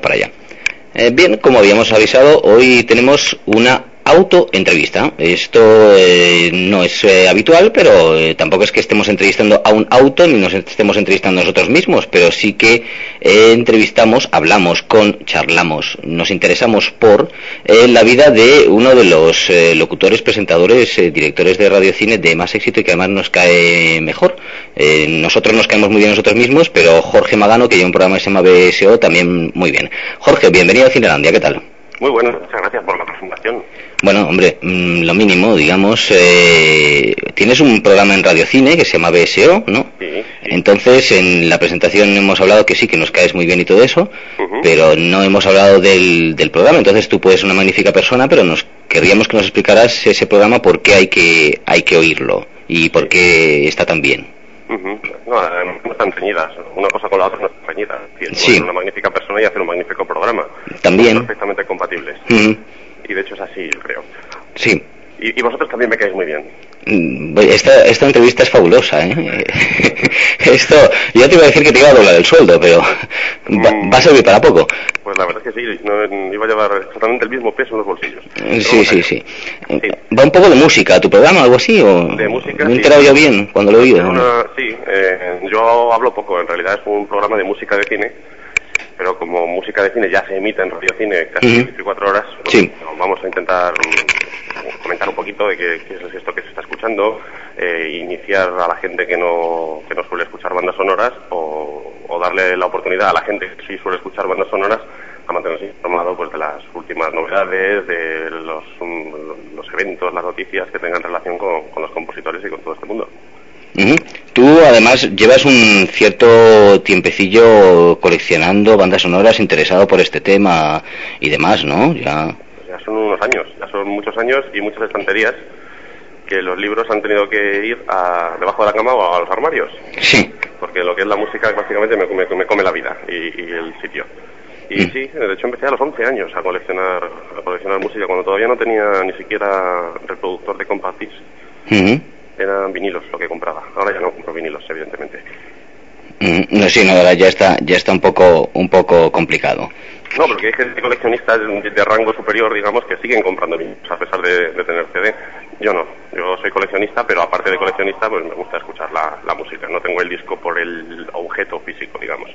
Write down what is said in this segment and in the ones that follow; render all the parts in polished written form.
para allá. Bien, como habíamos avisado, hoy tenemos una autoentrevista. Esto no es habitual, pero tampoco es que estemos entrevistando a un auto ni nos estemos entrevistando a nosotros mismos, pero sí que entrevistamos, hablamos, charlamos, nos interesamos por la vida de uno de los locutores, presentadores, directores de radiocine de más éxito y que además nos cae mejor. Nosotros nos caemos muy bien nosotros mismos, pero Jorge Magano, que lleva un programa que se llama BSO, también muy bien. Jorge, bienvenido a Cinelandia, ¿qué tal? Muy bueno, muchas gracias por la presentación. Bueno, hombre, lo mínimo, digamos, tienes un programa en Radiocine que se llama BSO, ¿no? Sí. Entonces, en la presentación hemos hablado que sí, que nos caes muy bien y todo eso, pero no hemos hablado del programa. Entonces, tú puedes ser una magnífica persona, pero querríamos que nos explicaras ese programa, por qué hay que oírlo y por qué está tan bien. No están reñidas, una cosa con la otra no están reñidas. Sí. Ser una magnífica persona y hacer un magnífico programa. También. Son perfectamente compatibles. Y de hecho es así, yo creo. Sí. Y vosotros también me caéis muy bien. Esta entrevista es fabulosa, ¿eh? Esto, yo te iba a decir que te iba a doblar el sueldo, pero va a servir para poco. Pues la verdad es que sí, no iba a llevar exactamente el mismo peso en los bolsillos. Sí. ¿Va un poco de música a tu programa, algo así? ¿O de música, me he enterado yo bien cuando lo he oído? Sí, yo hablo poco, en realidad es un programa de música de cine, pero como música de cine ya se emite en Radiocine casi 24 horas, pues sí. Vamos a intentar comentar un poquito de qué es esto que se está escuchando, iniciar a la gente que no suele escuchar bandas sonoras o darle la oportunidad a la gente que sí suele escuchar bandas sonoras a mantenerse informado pues de las últimas novedades, de los eventos, las noticias que tengan relación con los compositores y con todo este mundo. Tú además llevas un cierto tiempecillo coleccionando bandas sonoras, interesado por este tema y demás, ¿no? Ya son unos años, ya son muchos años y muchas estanterías que los libros han tenido que ir debajo de la cama o a los armarios. Sí. Porque lo que es la música básicamente me come la vida y el sitio. Y sí, de hecho empecé a los 11 años a coleccionar música cuando todavía no tenía ni siquiera reproductor de compact disc. Eran vinilos lo que compraba. Ahora ya no compro vinilos, evidentemente. Ahora ya está un poco complicado. No, porque hay gente coleccionistas de rango superior, digamos, que siguen comprando vinilos a pesar de tener CD. Yo no. Yo soy coleccionista, pero aparte de coleccionista, pues me gusta escuchar la música. No tengo el disco por el objeto físico, digamos.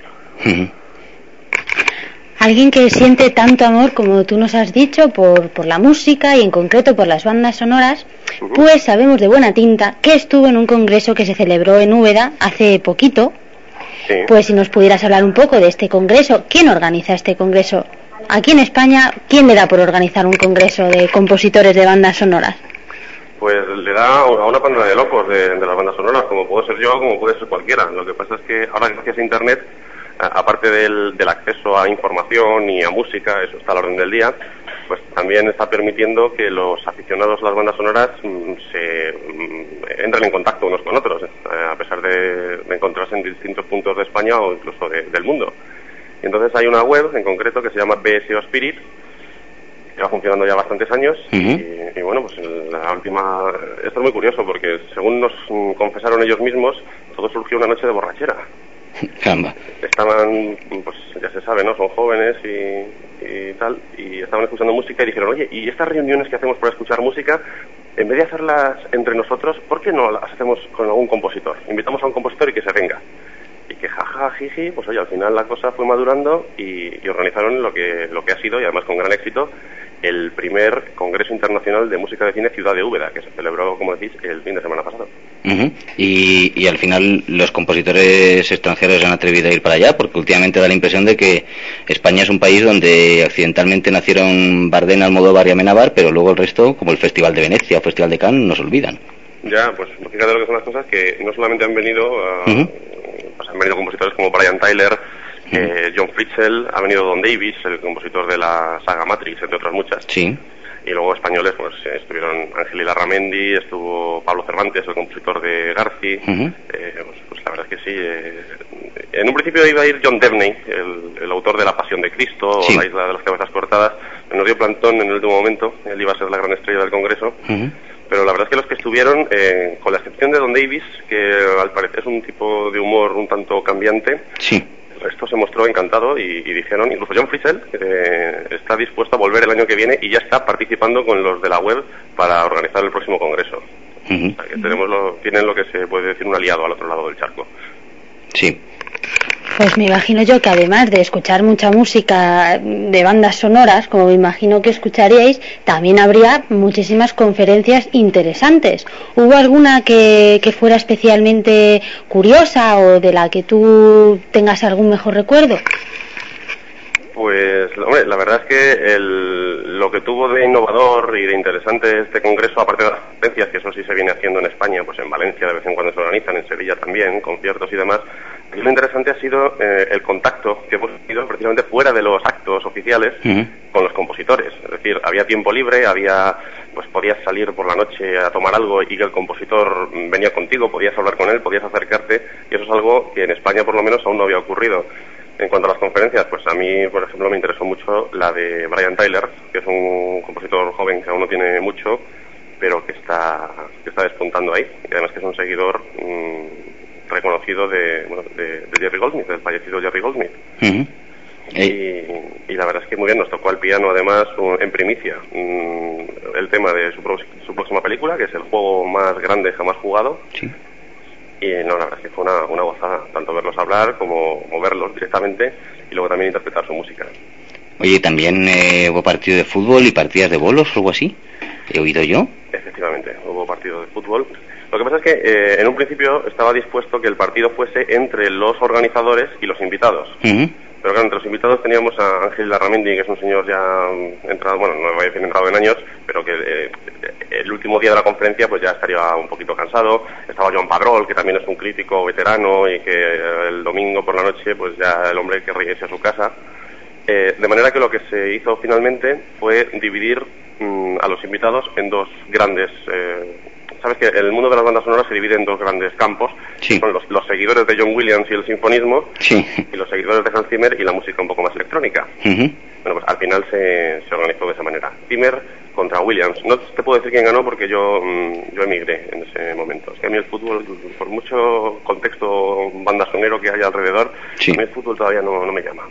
Alguien que siente tanto amor, como tú nos has dicho, por la música y en concreto por las bandas sonoras, pues sabemos de buena tinta que estuvo en un congreso que se celebró en Úbeda hace poquito. Sí. Pues si nos pudieras hablar un poco de este congreso, ¿quién organiza este congreso? Aquí en España, ¿quién le da por organizar un congreso de compositores de bandas sonoras? Pues le da a una panda de locos de las bandas sonoras, como puedo ser yo, como puede ser cualquiera. Lo que pasa es que ahora, gracias a Internet, aparte del acceso a información y a música, eso está a la orden del día, pues también está permitiendo que los aficionados a las bandas sonoras entren en contacto unos con otros, a pesar de encontrarse en distintos puntos de España o incluso del mundo. Y entonces hay una web en concreto que se llama BSO Spirit, que va funcionando ya bastantes años, y bueno, pues la última... Esto es muy curioso porque, según nos confesaron ellos mismos, todo surgió una noche de borrachera. Caramba. Estaban, pues ya se sabe, ¿no? Son jóvenes y tal, y estaban escuchando música y dijeron, oye, ¿y estas reuniones que hacemos para escuchar música, en vez de hacerlas entre nosotros, ¿por qué no las hacemos con algún compositor? Invitamos a un compositor y que se venga. Y que jaja, jiji, pues oye, al final la cosa fue madurando y organizaron lo que ha sido, y además con gran éxito, el primer Congreso Internacional de Música de Cine Ciudad de Úbeda, que se celebró, como decís, el fin de semana pasado. Y al final los compositores extranjeros se han atrevido a ir para allá, porque últimamente da la impresión de que España es un país donde accidentalmente nacieron Bardem, Almodóvar y Amenábar, pero luego el resto, como el Festival de Venecia o Festival de Cannes, nos olvidan. Ya, pues fíjate lo que son las cosas, que no solamente han venido pues han venido compositores como Brian Tyler, John Fritzell, ha venido Don Davis, el compositor de la saga Matrix, entre otras muchas. Sí. Y luego españoles, pues estuvieron Ángel Ilarramendi, estuvo Pablo Cervantes, el compositor de Garci. Pues la verdad es que sí. En un principio iba a ir John Debney, el autor de La Pasión de Cristo, o La Isla de las Cabezas Cortadas. Nos dio plantón en el último momento, él iba a ser la gran estrella del Congreso. Pero la verdad es que los que estuvieron, con la excepción de Don Davis, que al parecer es un tipo de humor un tanto cambiante, esto se mostró encantado y dijeron, incluso John Fritzell está dispuesto a volver el año que viene y ya está participando con los de la web para organizar el próximo congreso. O sea, que tienen lo que se puede decir un aliado al otro lado del charco. Sí. Pues me imagino yo que además de escuchar mucha música de bandas sonoras, como me imagino que escucharíais, también habría muchísimas conferencias interesantes. ¿Hubo alguna que fuera especialmente curiosa o de la que tú tengas algún mejor recuerdo? Pues, hombre, la verdad es que lo que tuvo de innovador y de interesante este congreso, aparte de las conferencias, que eso sí se viene haciendo en España, pues en Valencia de vez en cuando se organizan, en Sevilla también, conciertos y demás, y lo interesante ha sido el contacto que hemos tenido precisamente fuera de los actos oficiales con los compositores. Es decir, había tiempo libre, pues podías salir por la noche a tomar algo y que el compositor venía contigo, podías hablar con él, podías acercarte, y eso es algo que en España por lo menos aún no había ocurrido. En cuanto a las conferencias, pues a mí, por ejemplo, me interesó mucho la de Brian Tyler, que es un compositor joven que aún no tiene mucho, pero que está despuntando ahí. Y además que es un seguidor reconocido de Jerry Goldsmith, del fallecido Jerry Goldsmith. Y la verdad es que muy bien, nos tocó al piano además en primicia el tema de su próxima película, que es el juego más grande jamás jugado. Sí. Y no, la verdad es que fue una gozada, tanto verlos hablar como verlos directamente y luego también interpretar su música. Oye, también hubo partido de fútbol y partidas de bolos o algo así, ¿he oído yo? Efectivamente, hubo partido de fútbol. Lo que pasa es que en un principio estaba dispuesto que el partido fuese entre los organizadores y los invitados. Pero claro, entre los invitados teníamos a Ángel Larramendi, que es un señor ya entrado, bueno, no voy a decir entrado en años, pero que el último día de la conferencia pues ya estaría un poquito cansado. Estaba Joan Padrol, que también es un crítico veterano y que el domingo por la noche pues ya el hombre querría irse a su casa. De manera que lo que se hizo finalmente fue dividir a los invitados en dos grandes... Sabes que el mundo de las bandas sonoras se divide en dos grandes campos, sí. Son los seguidores de John Williams y el sinfonismo, sí. Y los seguidores de Hans Zimmer y la música un poco más electrónica. Bueno, pues al final se organizó de esa manera. Zimmer contra Williams. No te puedo decir quién ganó porque yo emigré en ese momento. Es que a mí el fútbol, por mucho contexto bandasonero que haya alrededor, sí. A mí el fútbol todavía no me llama.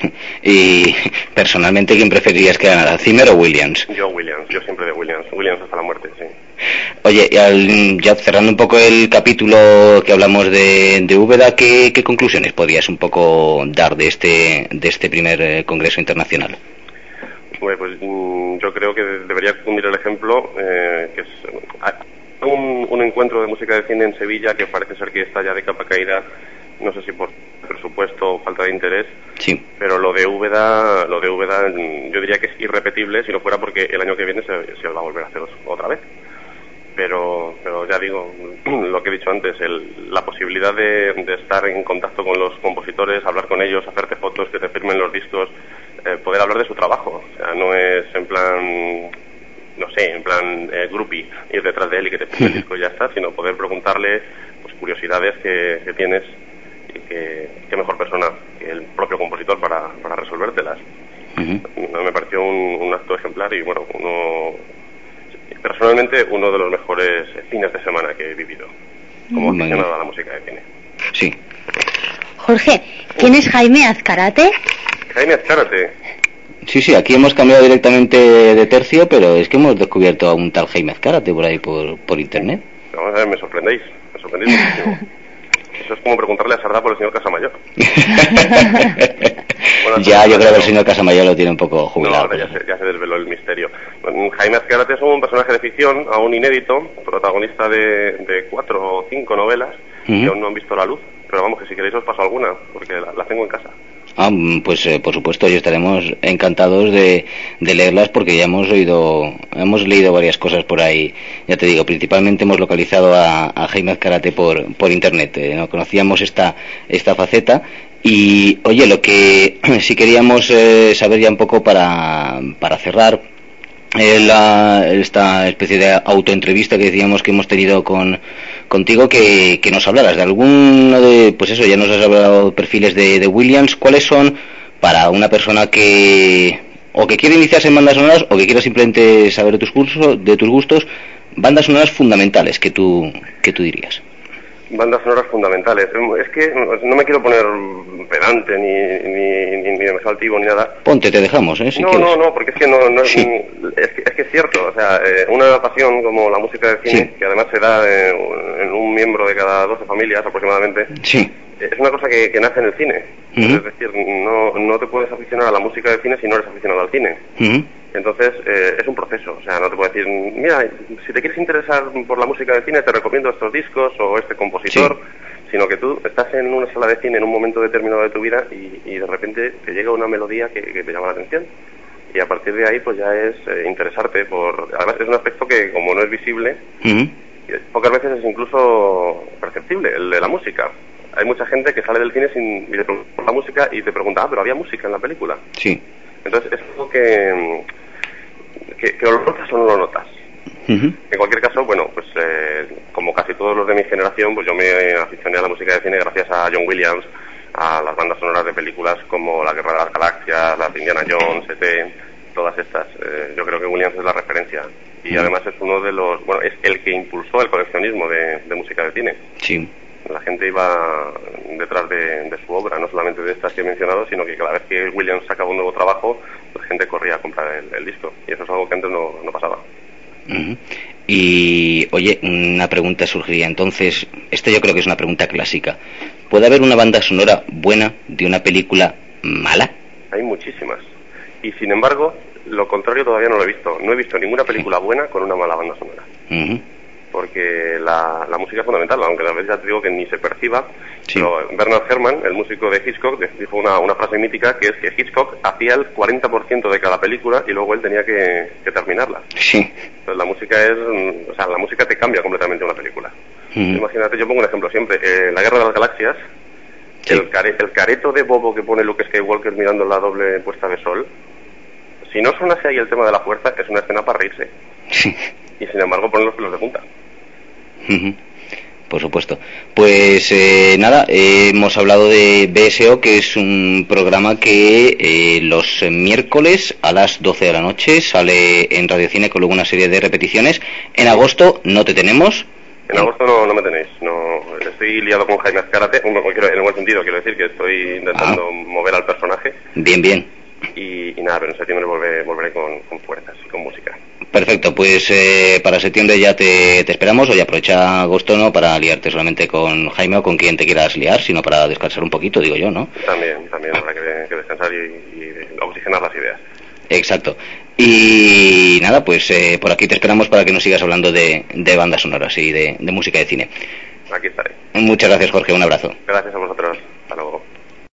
Y personalmente, ¿quién preferirías que ganara, Zimmer o Williams? Yo siempre de Williams hasta la muerte, sí. Oye, ya cerrando un poco el capítulo que hablamos de Úbeda, ¿qué conclusiones podrías un poco dar de este primer congreso internacional? Pues yo creo que debería cundir el ejemplo, que es un encuentro de música de cine en Sevilla que parece ser que está ya de capa caída, no sé si por presupuesto o falta de interés, sí. Pero lo de Úbeda yo diría que es irrepetible si no fuera porque el año que viene se va a volver a hacer otra vez. Pero ya digo, lo que he dicho antes, la posibilidad de estar en contacto con los compositores, hablar con ellos, hacerte fotos, que te firmen los discos, poder hablar de su trabajo. O sea, no es en plan, no sé, en plan groupie, ir detrás de él y que te firme el disco y ya está, sino poder preguntarle pues curiosidades que tienes y que mejor persona que el propio compositor para resolvértelas. Me pareció un acto ejemplar y bueno, personalmente uno de los mejores fines de semana que he vivido como aficionado a la música de cine. Sí. Jorge, ¿quién es Jaime Azcárate? Jaime Azcárate. Sí, aquí hemos cambiado directamente de tercio, pero es que hemos descubierto a un tal Jaime Azcárate por ahí por internet. Vamos a ver, me sorprendéis muchísimo. Eso es como preguntarle a Sardá por el señor Casamayor. Bueno, ya, yo creo que el señor Casamayor lo tiene un poco jubilado. No, ya se desveló el misterio. Jaime Azcárate es un personaje de ficción, aún inédito, protagonista de 4 o 5 novelas que aún no han visto la luz. Pero vamos, que si queréis os paso alguna, porque la tengo en casa. Pues por supuesto, y estaremos encantados de leerlas porque ya hemos leído varias cosas por ahí. Ya te digo, principalmente hemos localizado a Jaime Azcárate por internet. No conocíamos esta faceta. Y oye, lo que sí queríamos saber ya un poco para cerrar esta especie de autoentrevista que decíamos que hemos tenido contigo, que nos hablaras de alguno de, pues eso, ya nos has hablado perfiles de Williams. ¿Cuáles son para una persona que quiere iniciarse en bandas sonoras o que quiera simplemente saber de tus gustos, bandas sonoras fundamentales que tú dirías? Bandas sonoras fundamentales. Es que no me quiero poner pedante ni exaltivo ni nada. Ponte, te dejamos, si no, quieres. No, porque es que es que es cierto. O sea, una pasión como la música de cine, que además se da en un miembro de cada 12 familias aproximadamente. Sí. Es una cosa que nace en el cine. Es decir, no te puedes aficionar a la música de cine si no eres aficionado al cine. Entonces, es un proceso. O sea, no te puedo decir, mira, si te quieres interesar por la música de cine, te recomiendo estos discos o este compositor, sino que tú estás en una sala de cine en un momento determinado de tu vida y de repente te llega una melodía que te llama la atención. Y a partir de ahí, pues ya es interesarte por... Además, es un aspecto que, como no es visible, pocas veces es incluso perceptible, el de la música. Hay mucha gente que sale del cine y le pregunta por la música y te pregunta, pero había música en la película. Sí. Entonces es algo que lo notas o no lo notas. En cualquier caso, bueno, pues como casi todos los de mi generación, pues yo me aficioné a la música de cine gracias a John Williams, a las bandas sonoras de películas como La Guerra de las Galaxias, las de Indiana Jones, E.T., todas estas. Yo creo que Williams es la referencia. Y además es uno de los... Bueno, es el que impulsó el coleccionismo de música de cine. Sí. La gente iba detrás de su obra, no solamente de estas que he mencionado, sino que cada vez que Williams sacaba un nuevo trabajo, la gente corría a comprar el disco. Y eso es algo que antes no pasaba. Y, oye, una pregunta surgiría entonces, esta yo creo que es una pregunta clásica. ¿Puede haber una banda sonora buena de una película mala? Hay muchísimas. Y sin embargo, lo contrario todavía no lo he visto. No he visto ninguna película buena con una mala banda sonora. Porque la música es fundamental, aunque a veces ya te digo que ni se perciba. Pero Bernard Herrmann, el músico de Hitchcock, dijo una frase mítica, que es que Hitchcock hacía el 40% de cada película y luego él tenía que terminarla. Entonces la música la música te cambia completamente una película. Imagínate, yo pongo un ejemplo siempre, La Guerra de las Galaxias, el careto de bobo que pone Luke Skywalker mirando la doble puesta de sol, si no sonase ahí el tema de la fuerza, es una escena para reírse. Y sin embargo ponen los pelos de punta. Por supuesto. Pues nada, hemos hablado de BSO, que es un programa que los miércoles a las 12 de la noche sale en Radio Cine con luego una serie de repeticiones. En agosto no te tenemos. En agosto no me tenéis. No, estoy liado con Jaime Azcárate, en el buen sentido, quiero decir que estoy intentando mover al personaje. Bien. Y nada, pero en septiembre volveré con fuerzas y con música. Perfecto, pues para septiembre ya te esperamos. Oye, aprovecha agosto no para liarte solamente con Jaime o con quien te quieras liar, sino para descansar un poquito, digo yo, ¿no? También habrá que descansar y oxigenar las ideas. Exacto. Y nada, pues por aquí te esperamos para que nos sigas hablando de bandas sonoras y de música de cine. Aquí estaré. Muchas gracias, Jorge, un abrazo. Gracias a vosotros.